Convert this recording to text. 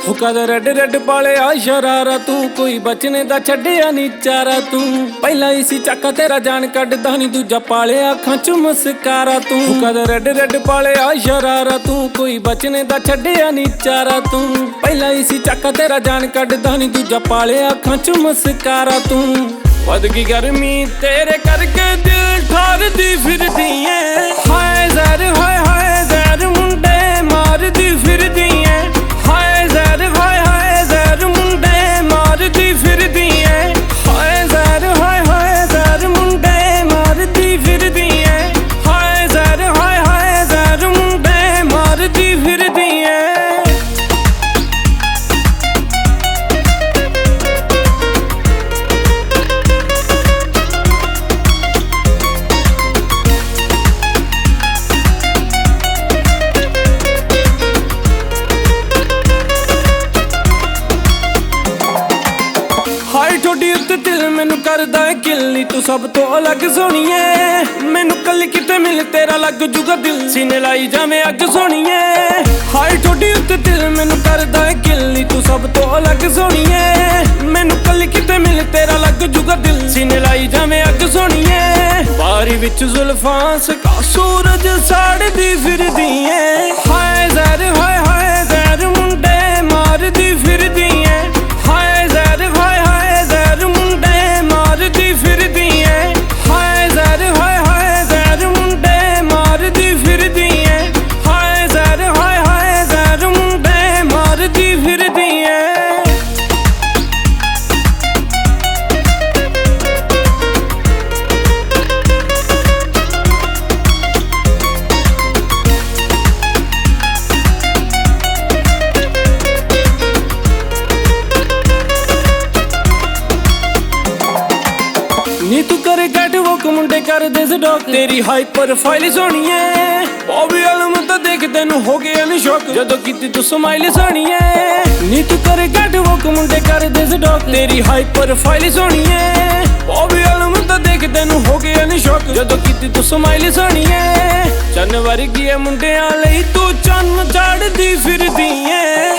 हुक्का red red पालिया sharara तू कोई बचने दा छड्डिया नी चारा तू पहला इसी चक्का तेरा जान कड्डदा नी दूजा पालिया अखां च मुस्कारा तू हुक्का रेड रेड पालिया शरारा तू कोई बचने दा छड्डिया नी चारा तू पहला इसी चक्का तेरा जान कड्डदा नी दूजा पालिया अखां च मुस्कारा तू वध गई गर्मी तेरे करके दिल ठारदी फिरदी ऐ हाय ज़हर हाय हाय ज़हर मुंडे मारदी फिरदी ऐ हाय ज़हर हाय हाय ज़हर मुंडे मारदी फिरदी ऐ हाय ज़हर हाय हाय ज़हर मुंडे मारदी फिरदी ऐ हाय ज़हर हाय हाय ज़हर मुंडे मारदी फिरदी ऐ हाय ठोडी उत्ते दिल मैनू करदा है किल्ली तू सब तो अलग सोहणीए मैनू कल किते मिल तेरा लग जूगा दिल सीने लाई जावे अग सोहणीए हाय ठोडी उत्ते दिल मैनू करदा है किल्ली तू सब तो अलग सोहणीए मैनू कल किते मिल तेरा लग जूगा दिल सीने लाई जावे अग सोहणीए बारी विच जुल्फां सका सूरज साड़दी फिरदी ऐ हाय ज़हर हाय हाय ज़हर मुंडे मारदी फिरदी ऐ हाय ज़हर हाय हाय ज़हर मुंडे मारदी फिरदी ऐ हाय ज़हर हाय हाय ज़हर मुंडे मारदी फिरदी ऐ हाय ज़हर हाय हाय ज़हर मुंडे मारदी फिरदी ऐ नी तू करे कैटवॉक मुंडे कर दे सडॉक तेरी हाई प्रोफाइल सोहणी ऐ बॉबी आलम तां देख तैनू हो गया नी शौक जदों कीती तू स्माइल सोहणी ऐ नी तू करे कैटवॉक मुंडे कर दे सडॉक तेरी हाई प्रोफाइल सोहणी ऐ बॉबी आलम तां देख तैनू हो गया नी शौक जदों कीती तू स्माइल सोहणी ऐ चन्न वर्गी ऐ मुंडियां लई तू चन्न चाड़दी फिरदी ऐ